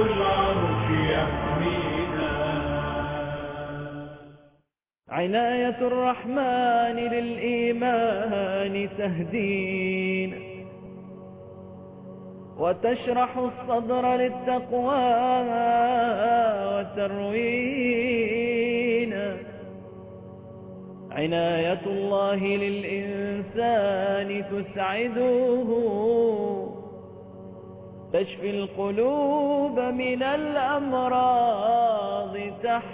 العرش يحمينا. عناية الرحمن للإيمان تهدينا وتشرح الصدر للتقوى وتروينا. عناية الله للإنسان تسعده تشفي القلوب من الأمراض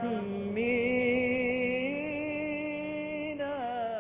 تحمينا.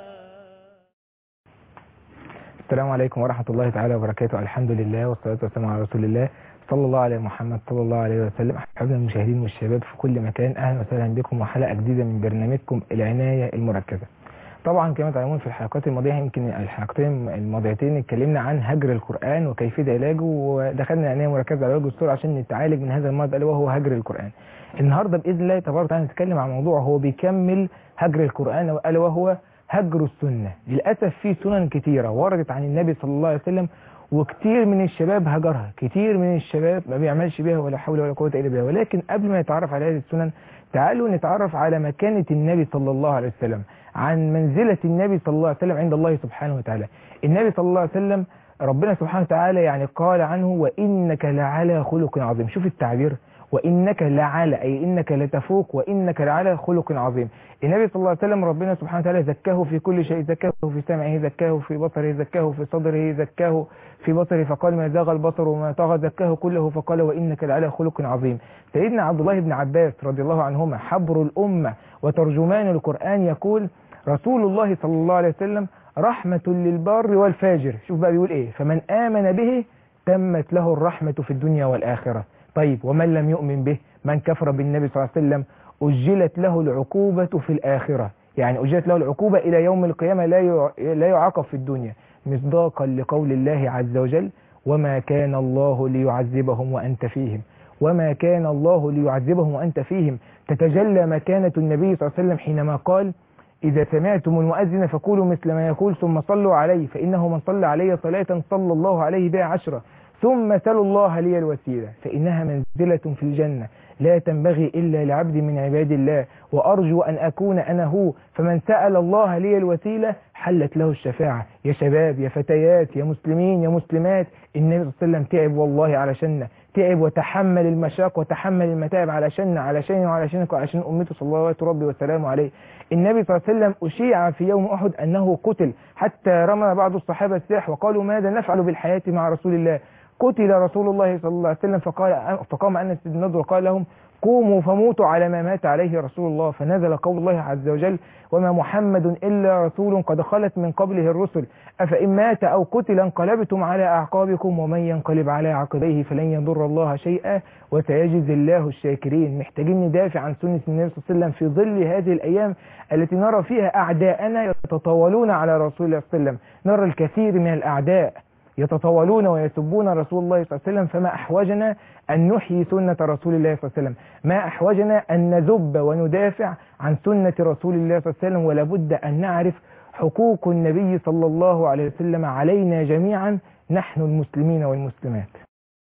السلام عليكم ورحمة الله تعالى وبركاته. الحمد لله والصلاة والسلام على رسول الله صلى الله عليه محمد صلى الله عليه وسلم. أحبابنا المشاهدين والشباب في كل مكان، أهلا وسهلا بكم وحلقة جديدة من برنامجكم العناية المركزة. طبعا كما تعلمون في الحلقات الماضية، يمكن الحلقتين الماضيتين اتكلمنا عن هجر القرآن وكيفية علاجه، ودخلنا العناية مركزة على وجه الصورة عشان نتعالج من هذا المرض وهو هجر القرآن. النهارده بإذن الله تبارك وتعالى نتكلم عن موضوع هو بيكمل هجر القرآن ألا وهو هجر السنة. للأسف في سنن كتيرة وردت عن النبي صلى الله عليه وسلم وكتير من الشباب هجرها، كتير من الشباب ما بيعملش بيها ولا حول ولا قوة إلا بالله. ولكن قبل ما نتعرف على هذه السنن تعالوا نتعرف على مكانة النبي صلى الله عليه وسلم، عن منزلة النبي صلى الله عليه وسلم عند الله سبحانه وتعالى. النبي صلى الله عليه وسلم ربنا سبحانه وتعالى يعني قال عنه وإنك لعلى خلق عظيم. شوف التعبير، وإنك لعلى، أي إنك لتفوق، وإنك لعلى خلق عظيم. النبي صلى الله عليه وسلم ربنا سبحانه وتعالى زكاه في كل شيء، زكاه في سمعه، زكاه في بصره، زكاه في صدره، زكاه في بصره فقال ما زاغ البصر وما طغى، زكاه كله فقال وإنك لعلى خلق عظيم. سيدنا عبد الله بن عباس رضي الله عنهما حبر الأمة وترجمان القرآن يقول رسول الله صلى الله عليه وسلم رحمة للبار والفاجر. شوف بقى بيقول إيه، فمن آمن به تمت له الرحمة في الدنيا والآخرة. طيب ومن لم يؤمن به، من كفر بالنبي صلى الله عليه وسلم أجلت له العقوبة في الآخرة، يعني أجلت له العقوبة إلى يوم القيامة، لا يعاقب في الدنيا، مصداقا لقول الله عز وجل وما كان الله ليعذبهم وأنت فيهم، وما كان الله ليعذبهم وأنت فيهم. تتجلى مكانة النبي صلى الله عليه وسلم حينما قال إذا سمعتم المؤذن فقولوا مثل ما يقول ثم صلوا عليه فإنه من صلى علي صلاة صلى الله عليه بها 10 ثم سلوا الله لي الوسيلة فإنها منزلة في الجنة لا تنبغي إلا لعبد من عباد الله وأرجو أن أكون أنا هو، فمن سأل الله لي الوسيلة حلت له الشفاعة. يا شباب يا فتيات يا مسلمين يا مسلمات، النبي صلى الله عليه وسلم تعب والله علشاننا، تعب وتحمل المشاق وتحمل المتاعب علشاننا، علشاني وعلشانك وعلشان أمته صلوات ربي وسلامه عليه. النبي صلى الله عليه وسلم أشيع في يوم أحد أنه قتل، حتى رمى بعض الصحابة السلاح وقالوا ماذا نفعل بالحياة مع رسول الله؟ قتل رسول الله صلى الله عليه وسلم. فقام أنس بن نضر وقال لهم قوموا فموتوا على ما مات عليه رسول الله. فنزل قول الله عز وجل وما محمد إلا رسول قد خلت من قبله الرسل أفإن مات أو قتل انقلبتم على أعقابكم ومن ينقلب على عقبيه فلن يضر الله شيئا وسيجزي الله الشاكرين. محتاجين ندافع عن سنة النبي صلى الله عليه وسلم في ظل هذه الأيام التي نرى فيها أعداءنا يتطاولون على رسول الله صلى الله عليه وسلم. نرى الكثير من الأعداء يتطاولون ويسبون رسول الله صلى الله عليه وسلم، فما أحوجنا أن نحيي سنة رسول الله صلى الله عليه وسلم، ما أحوجنا أن نذب وندافع عن سنة رسول الله صلى الله عليه وسلم. ولا بد أن نعرف حقوق النبي صلى الله عليه وسلم علينا جميعا نحن المسلمين والمسلمات.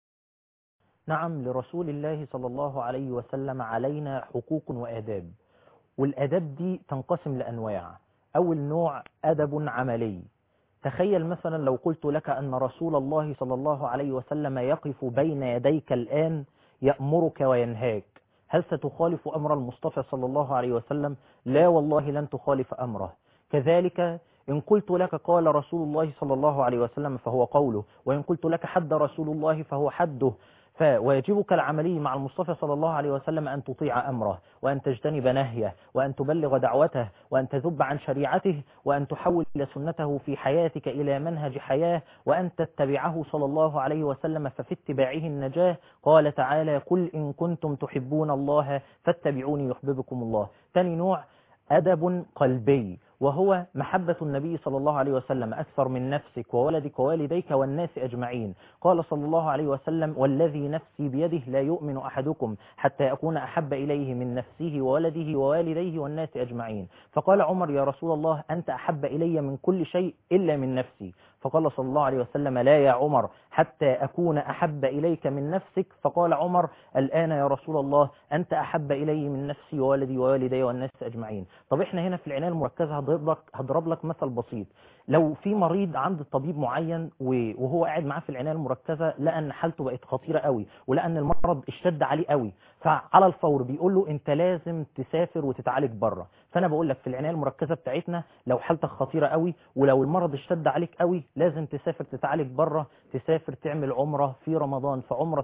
نعم، لرسول الله صلى الله عليه وسلم علينا حقوق وآداب، والآداب دي تنقسم لأنواع. أول نوع أدب عملي. تخيل مثلا لو قلت لك أن رسول الله صلى الله عليه وسلم يقف بين يديك الآن يأمرك وينهاك، هل ستخالف أمر المصطفى صلى الله عليه وسلم؟ لا والله لن تخالف أمره. كذلك إن قلت لك قال رسول الله صلى الله عليه وسلم فهو قوله، وإن قلت لك حد رسول الله فهو حده. فواجبك العملي مع المصطفى صلى الله عليه وسلم أن تطيع أمره، وأن تجتنب نهيه، وأن تبلغ دعوته، وأن تذب عن شريعته، وأن تحول سنته في حياتك إلى منهج حياة، وأن تتبعه صلى الله عليه وسلم، ففي اتباعه النجاة. قال تعالى قل إن كنتم تحبون الله فاتبعوني يحببكم الله. ثاني نوع أدب قلبي، وهو محبة النبي صلى الله عليه وسلم أكثر من نفسك وولدك ووالديك والناس أجمعين. قال صلى الله عليه وسلم والذي نفسي بيده لا يؤمن أحدكم حتى أكون أحب إليه من نفسه وولده ووالديه والناس أجمعين. فقال عمر يا رسول الله أنت أحب إلي من كل شيء إلا من نفسي. فقال صلى الله عليه وسلم لا يا عمر حتى أكون أحب إليك من نفسك. فقال عمر الآن يا رسول الله أنت أحب إلي من نفسي ووالدي ووالدي والناس أجمعين. طب إحنا هنا في العناية المركزة هضرب لك مثل بسيط. لو في مريض عند طبيب معين وهو قاعد معاه في العناية المركزة لقى ان حالته بقت خطيرة قوي ولقى ان المرض اشتد عليه قوي، فعلى الفور بيقول له انت لازم تسافر وتتعالج بره. فانا بقول لك في العناية المركزة بتاعتنا لو حالتك خطيرة قوي ولو المرض اشتد عليك قوي لازم تسافر تتعالج بره، تسافر تعمل عمرة في رمضان،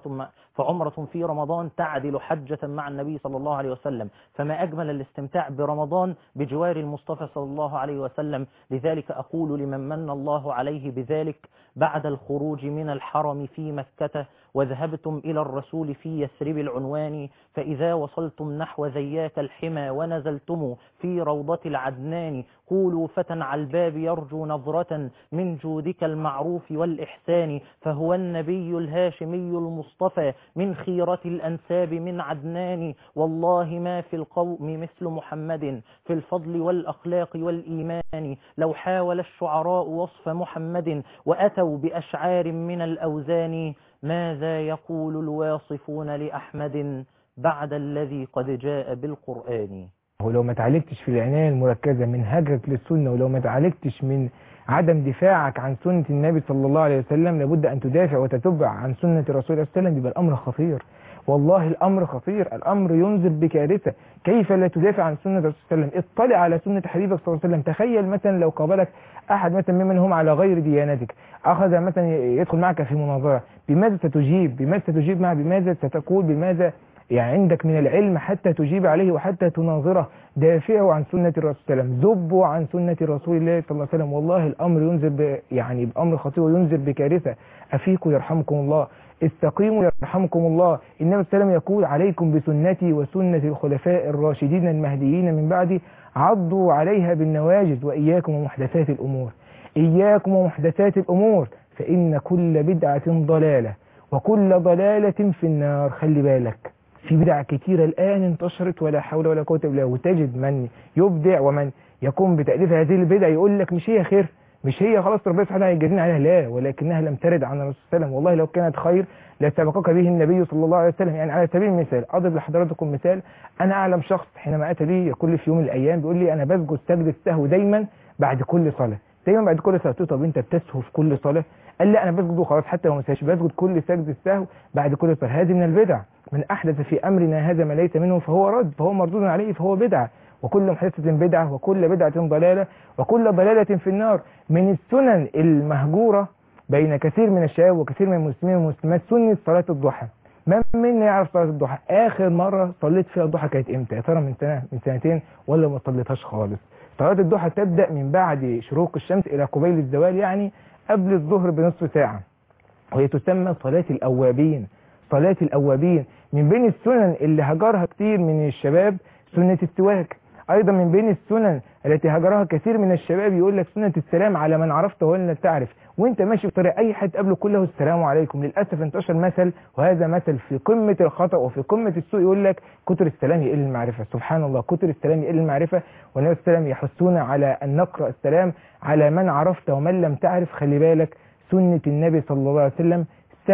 فعمرة في رمضان تعدل حجة مع النبي صلى الله عليه وسلم. فما أجمل الاستمتاع برمضان بجوار المصطفى صلى الله عليه وسلم. لذلك أقول لمن من الله عليه بذلك بعد الخروج من الحرم في مكة وذهبتم إلى الرسول في يثرب العنوان، فإذا وصلتم نحو ذياك الحمى ونزلتم في روضة العدنان، قولوا فتى على الباب يرجو نظرة من جودك المعروف والإحسان، فهو النبي الهاشمي المصطفى من خيرة الأنساب من عدنان، والله ما في القوم مثل محمد في الفضل والأخلاق والإيمان، لو حاول الشعراء وصف محمد وأتوا بأشعار من الأوزان، ماذا يقول الواصفون لأحمد بعد الذي قد جاء بالقرآن. ولو ما تعالجتش في العناية المركزة من هجرك للسنة، ولو ما تعالجتش من عدم دفاعك عن سنة النبي صلى الله عليه وسلم، لابد أن تدافع وتتبع عن سنة الرسول صلى الله عليه وسلم. يبقى الأمر خطير، والله الأمر خطير، الأمر ينذر بكارثة. كيف لا تدافع عن سنة الرسول صلى الله عليه وسلم؟ اطلع على سنة حبيبك صلى الله عليه وسلم. تخيل مثلا لو قابلك أحد مثلا ممن هم على غير ديانتك، أخذ مثلا يدخل معك في مناظرة، بماذا ستجيب؟ بماذا ستجيب معه؟ بماذا ستقول؟ بماذا يعني عندك من العلم حتى تجيب عليه وحتى تناظره؟ دافعوا عن سنة الرسول صلى الله عليه وسلم، ذبوا عن سنة رسول الله صلى الله عليه وسلم. والله الأمر ينذر يعني بأمر خطير وينذر بكارثة. أفيكم يرحمكم الله، استقيموا يرحمكم الله. النبي صلى الله عليه وسلم يقول عليكم بسنتي وسنة الخلفاء الراشدين المهديين من بعدي، عضوا عليها بالنواجذ، وإياكم ومحدثات الأمور، إياكم ومحدثات الأمور، فإن كل بدعة ضلالة وكل ضلالة في النار. خلي بالك، في بدع كتيرة الآن انتشرت ولا حول ولا قوة إلا بالله، وتجد من يبدع ومن يقوم بتأليف هذه البدع يقول لك مش هي خير، مش هي خلاص ربنا سبحانه هيجازينا عليها، لا، ولكنها لم ترد عن الرسول صلى الله عليه وسلم. والله لو كانت خير لسبقك به النبي صلى الله عليه وسلم. يعني على سبيل المثال أضرب لحضراتكم مثال، أنا أعلم شخص حينما أتى لي يقول لي في يوم من الأيام، بيقول لي أنا بسجد سجدة السهو دايما بعد كل صلاة، دايما بعد كل صلاة. طب أنت بتسهو في كل صلاة؟ قال لا، أنا بسجد وخلاص، حتى لو ما سهوش بسجد كل سجدة السهو بعد كل صلاة. هذه من البدع، من أحدث في أمرنا هذا ما ليس منه فهو رد، فهو مردود عليه، فهو بدعة، وكل محدثة بدعة وكل بدعة ضلالة وكل ضلالة في النار. من السنن المهجورة بين كثير من الشباب وكثير من المسلمين والمسلمات سنة صلاة الضحى. من منا يعرف صلاة الضحى؟ آخر مرة صليت فيها الضحى كانت إمتى؟ يا ترى من سنة، من سنتين، ولا ما صليتهاش خالص؟ صلاة الضحى تبدأ من بعد شروق الشمس إلى قبيل الزوال، يعني قبل الظهر بنصف ساعة، وهي تسمى صلاة الأوابين. صلاة الأوابين. من بين السنن اللي هجرها كثير من الشباب سنة السواك. أيضا من بين السنن التي هجرها كثير من الشباب يقول لك سنة السلام على من عرفت ولن تعرف، وانت ماشي في طريق أي حد قبله كله السلام عليكم. للأسف انتشر مثل، وهذا مثل في قمة الخطأ وفي قمة السوء، يقول لك كتر السلام يقل المعرفة. سبحان الله، كتر السلام يقل المعرفة، والنبي صلى الله عليه وسلم يحثون على أن نقرأ السلام على من عرفت ومن لم تعرف. خلي بالك، سنة النبي صلى الله عليه وسلم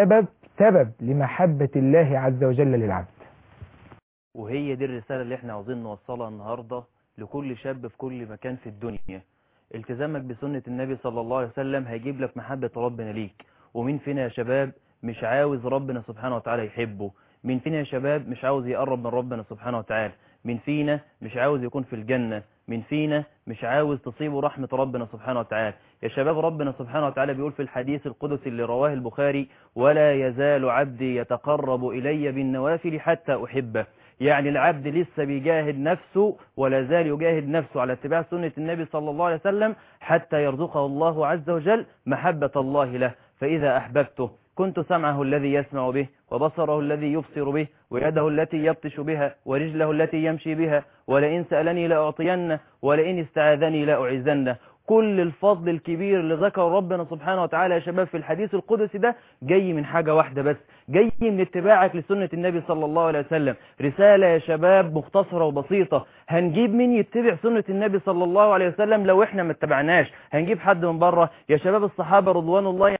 سبب لمحبة الله عز وجل للعبد. وهي دي الرسالة اللي احنا عاوزين نوصلها النهاردة لكل شاب في كل مكان في الدنيا. التزامك بسنة النبي صلى الله عليه وسلم هيجيب لك محبة ربنا ليك. ومين فينا يا شباب مش عاوز ربنا سبحانه وتعالى يحبه؟ مين فينا يا شباب مش عاوز يقرب من ربنا سبحانه وتعالى؟ مين فينا مش عاوز يكون في الجنة؟ مين فينا مش عاوز تصيبه رحمة ربنا سبحانه وتعالى؟ يا شباب، ربنا سبحانه وتعالى بيقول في الحديث القدسي اللي رواه البخاري: ولا يزال عبدي يتقرب إلي بالنوافل حتى أحبه. يعني العبد لسه بيجاهد نفسه ولا زال يجاهد نفسه على اتباع سنة النبي صلى الله عليه وسلم حتى يرزقه الله عز وجل محبة الله له. فإذا أحببته كنت سمعه الذي يسمع به، وبصره الذي يبصر به، ويده التي يبطش بها، ورجله التي يمشي بها، ولئن سألني لأعطينه، ولئن استعاذني لأعيذنه. كل الفضل الكبير اللي ذكر ربنا سبحانه وتعالى يا شباب في الحديث القدسي ده جاي من حاجة واحدة بس، جاي من اتباعك لسنة النبي صلى الله عليه وسلم. رسالة يا شباب مختصرة وبسيطة، هنجيب مين يتبع سنة النبي صلى الله عليه وسلم لو احنا ما اتبعناش؟ هنجيب حد من بره؟ يا شباب الصحابة رضوان الله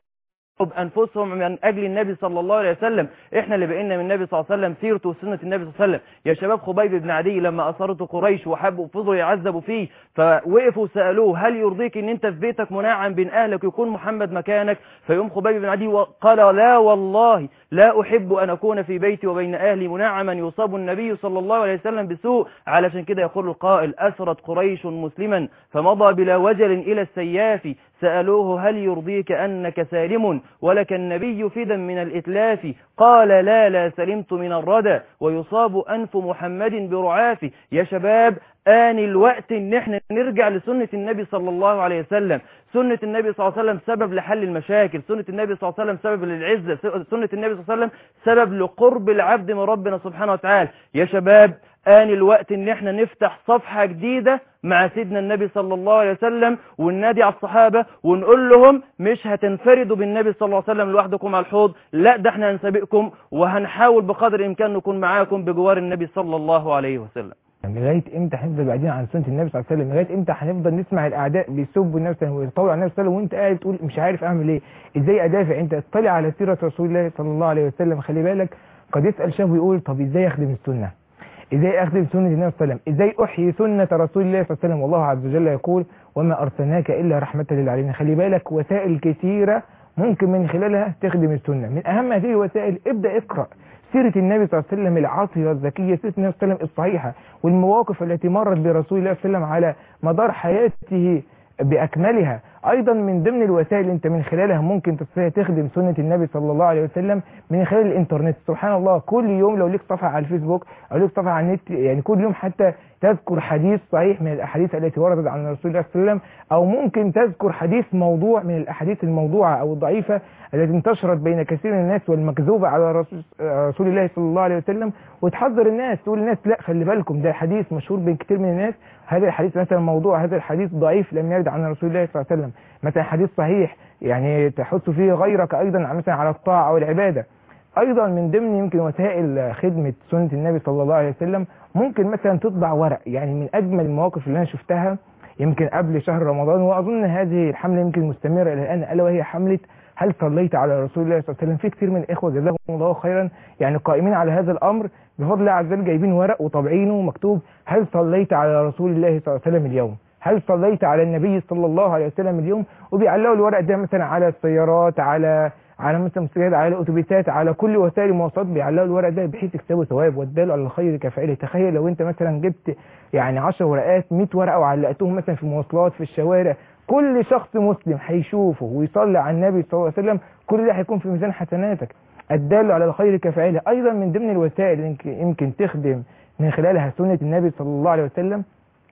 بأنفسهم من أجل النبي صلى الله عليه وسلم، إحنا اللي بقينا من النبي صلى الله عليه وسلم سيرته وسنة النبي صلى الله عليه وسلم. يا شباب خبيب بن عدي لما أصرته قريش وحبوا فضلوا يعذبوا فيه، فوقفوا سألوه هل يرضيك إن أنت في بيتك منعم بين أهلك يكون محمد مكانك؟ فيقوم خبيب بن عدي وقال لا والله لا أحب أن أكون في بيتي وبين أهلي منعما يصاب النبي صلى الله عليه وسلم بسوء. علشان كده يقول القائل أسرت قريش مسلما فمضى بلا وجل إلى السياف، سألوه هل يرضيك أنك سالم ولك النبي فدا من الإتلاف؟ قال لا سلمت من الردى ويصاب أنف محمد برعاف. يا شباب آن الوقت ان احنا نرجع لسنة النبي صلى الله عليه وسلم. سنة النبي صلى الله عليه وسلم سبب لحل المشاكل، سنة النبي صلى الله عليه وسلم سبب للعزة، سنة النبي صلى الله عليه وسلم سبب لقرب العبد من ربنا سبحانه وتعالى. يا شباب آن الوقت ان احنا نفتح صفحة جديدة مع سيدنا النبي صلى الله عليه وسلم وننادي على الصحابة ونقول لهم مش هتنفردوا بالنبي صلى الله عليه وسلم لوحدكم على الحوض، لا ده احنا هنسابقكم وهنحاول بقدر الامكان نكون معاكم بجوار النبي صلى الله عليه وسلم. لغايه امتى هنفضل بعيدين عن سنه النبي صلى الله عليه وسلم؟ لغايه امتى هنفضل نسمع الاعداء بيسبوا النبي صلى الله عليه وسلم ويطولوا على النبي صلى الله عليه وسلم وانت قاعد تقول مش عارف اعمل ايه؟ ازاي ادافع؟ انت اطلع على سيره رسول الله صلى الله عليه وسلم. خلي بالك قد يسال شاب ويقول طب ازاي اخدم السنه؟ ازاي اخدم سنه النبي صلى الله عليه وسلم؟ ازاي احيي سنه رسول الله صلى الله عليه وسلم؟ والله عز وجل يقول وما ارسلناك الا رحمه للعالمين. خلي بالك وسائل كثيره ممكن من خلالها تخدم السنه، من اهم هذه الوسائل ابدا اقرا سيرة النبي صلى الله عليه وسلم العاطفة الذكية، سيرة النبي صلى الله عليه وسلم الصحيحة، والمواقف التي مرت برسول الله صلى الله عليه وسلم على مدار حياته بأكملها. أيضا من ضمن الوسائل اللي أنت من خلالها ممكن تستطيع تخدم سنة النبي صلى الله عليه وسلم من خلال الإنترنت. سبحان الله كل يوم لو ليك صفحة على الفيسبوك أو ليك صفحة على النت، يعني كل يوم حتى تذكر حديث صحيح من الأحاديث التي وردت عن رسول الله صلى الله عليه وسلم، أو ممكن تذكر حديث موضوع من الأحاديث الموضوعة أو الضعيفة التي انتشرت بين كثير من الناس والمكذوبة على رسول الله صلى الله عليه وسلم، وتحذر الناس تقول للناس لا خلي بالكم ده حديث مشهور بين كثير من الناس، هذا الحديث مثلا موضوع، هذا الحديث ضعيف لم يرد عن رسول الله صلى الله عليه وسلم. مثلا حديث صحيح يعني تحث فيه غيرك أيضا مثلا على الطاعة والعبادة. أيضا من ضمن يمكن وسائل خدمة سنة النبي صلى الله عليه وسلم ممكن مثلا تطبع ورق. يعني من أجمل المواقف اللي أنا شفتها يمكن قبل شهر رمضان، وأظن هذه الحملة يمكن مستمرة إلى الآن، ألا وهي حملة هل صليت على رسول الله صلى الله عليه وسلم. في كثير من الإخوة جزاهم الله خيرا يعني قائمين على هذا الأمر بفضل الله عز وجل، جايبين ورق وطابعينه مكتوب هل صليت على رسول الله صلى الله عليه وسلم اليوم، هل صليت على النبي صلى الله عليه وسلم اليوم، وبيعلقوا الورق ده مثلا على السيارات، على مثلا مسجد، على الاتوبيسات، على كل وسائل المواصلات بيعلقوا الورق ده بحيث يكسبوا ثواب، والدال على الخير كفاعله. تخيل لو انت مثلا جبت يعني 10 ورقات 100 ورقه وعلقتهم مثلا في المواصلات في الشوارع، كل شخص مسلم هيشوفه ويصلي على النبي صلى الله عليه وسلم، كل ده هيكون في ميزان حسناتك. الدال على الخير كفاعله. ايضا من ضمن الوسائل اللي يمكن تخدم من خلالها سنه النبي صلى الله عليه وسلم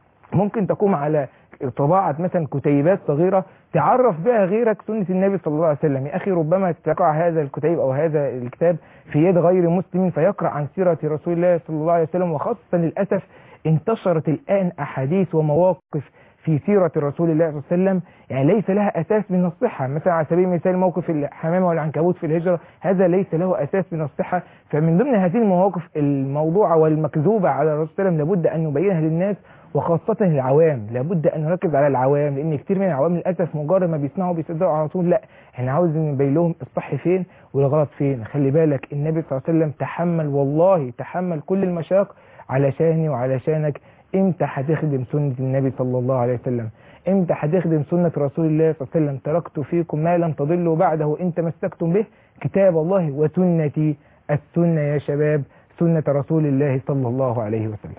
ممكن تقوم على طباعة مثلا كتيبات صغيرة تعرف بها غيرك سنة النبي صلى الله عليه وسلم. يا أخي ربما تقع هذا الكتيب أو هذا الكتاب في يد غير مسلم فيقرأ عن سيرة رسول الله صلى الله عليه وسلم، وخاصة للأسف انتشرت الآن أحاديث ومواقف في سيرة رسول الله صلى الله عليه وسلم يعني ليس لها أساس من الصحة. مثلا على سبيل المثال موقف الحمامة والعنكبوت في الهجرة، هذا ليس له أساس من الصحة. فمن ضمن هذه المواقف الموضوعة والمكذوبة على الرسول صلى الله عليه وسلم لابد أن نبينها للناس، وخاصة العوام. لابد أن نركز على العوام، لأن كتير من العوام للأسف مجرد ما بيسمعوا بيصدقوا على طول. لا، احنا عاوز نبين لهم الصح فين والغلط فين. خلي بالك النبي صلى الله عليه وسلم تحمل، والله تحمل كل المشاق علشاني وعلشانك. امتى هتخدم سنة النبي صلى الله عليه وسلم؟ امتى هتخدم سنة رسول الله صلى الله عليه وسلم؟ تركت فيكم ما لم تضلوا بعده إن تمسكتم به، كتاب الله وسنتي. السنة يا شباب سنة رسول الله صلى الله عليه وسلم.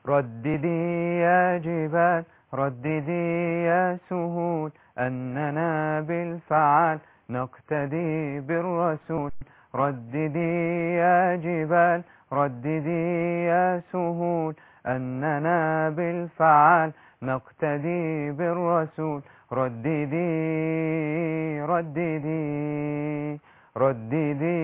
رددي يا جبال رددي يا سهول أننا بالفعال نقتدي بالرسول. رددي يا جبال رددي يا سهول أننا بالفعال نقتدي بالرسول. رددي رددي رددي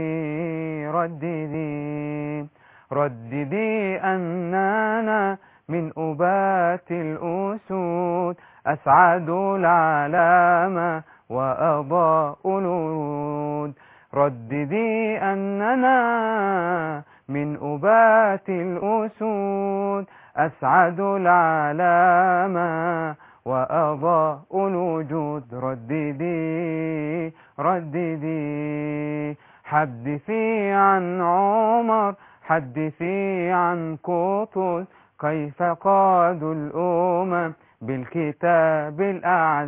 رددي رددي أننا من أبات الأسود أسعد العلامة وأضاء الورود. رددي أننا من أبات الأسود أسعد العالم وأضاء الوجود. رددي رددي حدثي عن عمر، حدثي عن قطز، كيف قادوا الأمم بالكتاب الأعز.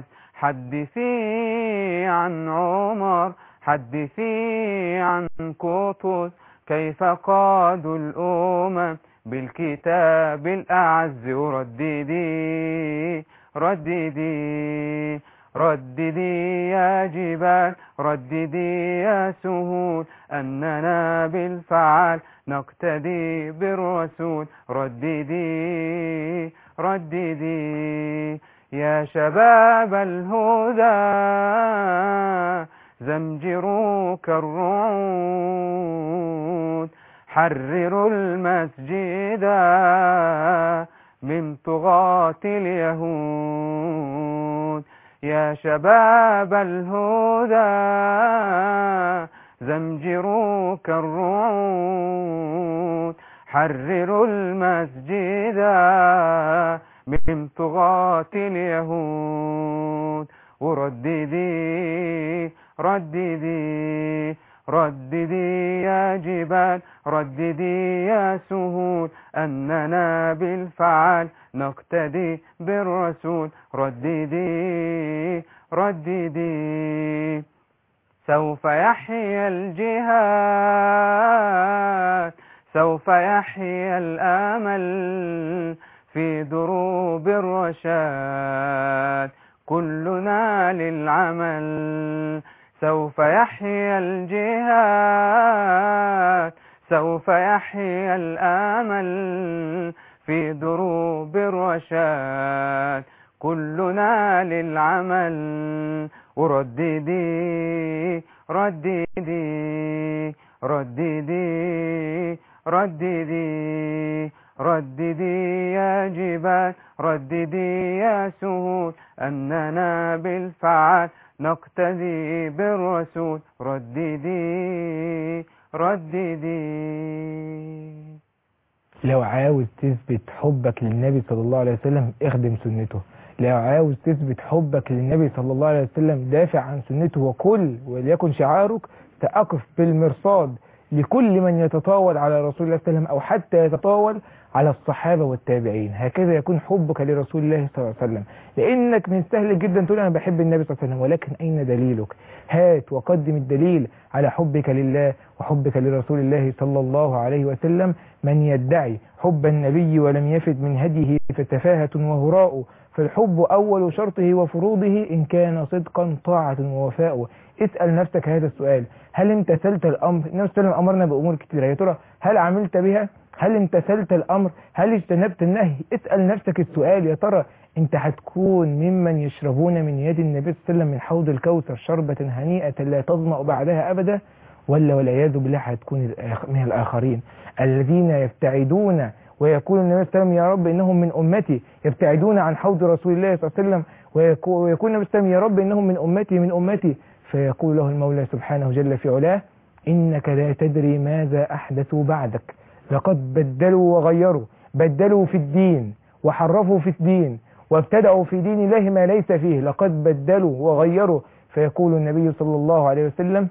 حدثي عن عمر، حدثي عن قطز، كيف قادوا الأمم بالكتاب الأعز. رددي رددي رددي يا جبال، رددي يا سهول، أننا بالفعل نقتدي بالرسول. رددي رددي يا شباب الهدى، زمجروا كالرعود، حرروا المسجد من طغاة اليهود. يا شباب الهدى زمجروا كالرعود، حرروا المسجد من طغاة اليهود. ورددي رددي رددي يا جبال، رددي يا سهول، أننا بالفعل نقتدي بالرسول. رددي رددي سوف يحيى الجهاد، سوف يحيى الأمل في دروب الرشاد، كلنا للعمل. سوف يحيى الجهاد، سوف يحيى الأمل في دروب الرشاد، كلنا للعمل. ورددي رددي رددي رددي رددي يا جبال، رددي يا سهول، أننا بالفعل نقتدي بالرسول. رددي رددي لو عاوز تثبت حبك للنبي صلى الله عليه وسلم اخدم سنته. لو عاوز تثبت حبك للنبي صلى الله عليه وسلم دافع عن سنته، وكل وليكن شعارك سأقف بالمرصاد لكل من يتطاول على رسول الله صلى الله عليه وسلم أو حتى يتطاول على الصحابة والتابعين. هكذا يكون حبك لرسول الله صلى الله عليه وسلم، لأنك من سهل جدا تقول أنا بحب النبي صلى الله عليه وسلم، ولكن أين دليلك؟ هات وقدم الدليل على حبك لله وحبك لرسول الله صلى الله عليه وسلم. من يدعي حب النبي ولم يفد من هديه فتفاهة وهراء، فالحب أول شرطه وفروضه إن كان صدقا طاعة ووفاء. اسأل نفسك هذا السؤال: هل امتثلت الأمر؟ النبي صلى الله عليه وسلم أمرنا بأمور كتيرة، يا ترى هل عملت بها؟ هل امتثلت الأمر؟ هل اجتنبت النهي؟ اسأل نفسك السؤال: يا ترى انت هتكون ممن يشربون من يد النبي صلى الله عليه وسلم من حوض الكوثر شربة هنيئة لا تظمأ بعدها أبدا، ولا والعياذ بالله هتكون من الآخرين الذين يبتعدون ويقول النبي صلى الله عليه وسلم يا رب إنهم من أمتي، يبتعدون عن حوض رسول الله صلى الله عليه وسلم، ويقول النبي صلى الله عليه وسلم يا رب إنهم من أمتي من أمتي، فيقول له المولى سبحانه جل في علاه: إنك لا تدري ماذا أحدثوا بعدك، لقد بدلوا وغيروا، بدلوا في الدين وحرفوا في الدين وابتدعوا في دين الله ما ليس فيه، لقد بدلوا وغيروا. فيقول النبي صلى الله عليه وسلم: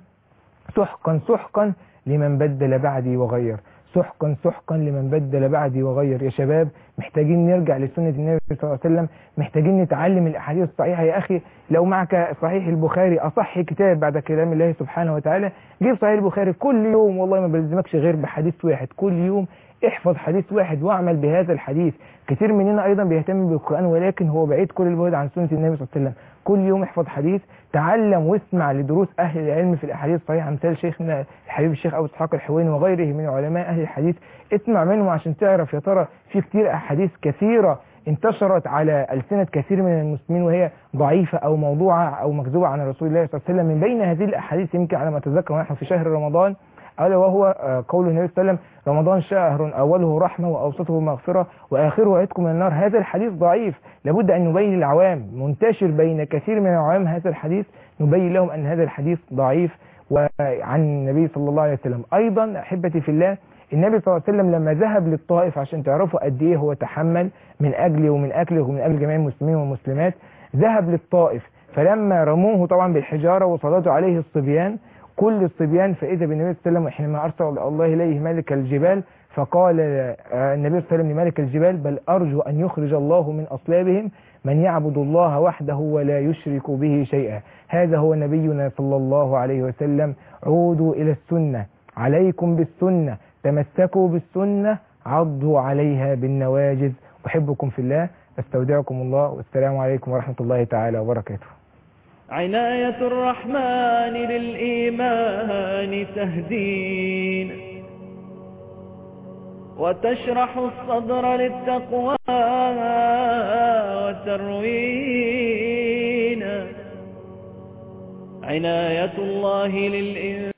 سحقا سحقا لمن بدل بعدي وغير، سحقا سحقا لمن بدل بعدي وغير. يا شباب محتاجين نرجع لسنة النبي صلى الله عليه وسلم، محتاجين نتعلم الأحاديث الصحيحة. يا أخي لو معك صحيح البخاري أصح كتاب بعد كلام الله سبحانه وتعالى، جيب صحيح البخاري كل يوم، والله ما بلزمكش غير بحديث واحد كل يوم، احفظ حديث واحد واعمل بهذا الحديث. كتير مننا أيضا بيهتم بالقرآن ولكن هو بعيد كل البعد عن سنة النبي صلى الله عليه وسلم. كل يوم احفظ حديث، تعلم واسمع لدروس أهل العلم في الأحاديث الصحيحة، مثال شيخنا الحبيب الشيخ أبو إسحاق الحويني وغيره من علماء أهل الحديث. اسمع منهم عشان تعرف يا ترى في كتير أحاديث كثيرة انتشرت على ألسنة كثير من المسلمين وهي ضعيفة أو موضوعة أو مكذوبة عن رسول الله صلى الله عليه وسلم. من بين هذه الأحاديث يمكن على ما أتذكر ونحن في شهر رمضان، ألا وهو قول النبي صلى الله عليه وسلم: رمضان شهر أوله رحمة وأوسطه مغفرة وآخره عتق من النار. هذا الحديث ضعيف، لابد أن نبين للعوام، منتشر بين كثير من العوام هذا الحديث، نبين لهم أن هذا الحديث ضعيف وعن النبي صلى الله عليه وسلم. أيضا أحبتي في الله، النبي صلى الله عليه وسلم لما ذهب للطائف عشان تعرفوا قد إيه هو تحمل من أجلي ومن أجله ومن أجل جميع المسلمين والمسلمات، ذهب للطائف، فلما رموه طبعا بالحجارة وسلطوا عليه الصبيان، كل الصبيان، فإذا بالنبي صلى الله عليه وسلم حينما أرسل الله إليه ملك الجبال فقال النبي صلى الله عليه وسلم لملك الجبال: بل أرجو أن يخرج الله من أصلابهم من يعبد الله وحده ولا يشرك به شيئا. هذا هو نبينا صلى الله عليه وسلم. عودوا إلى السنة، عليكم بالسنة، تمسكوا بالسنة، عضوا عليها بالنواجذ. أحبكم في الله، استودعكم الله، والسلام عليكم ورحمة الله تعالى وبركاته. عناية الرحمن للإيمان تهدين وتشرح الصدر للتقوى وتروين. عناية الله للإنسان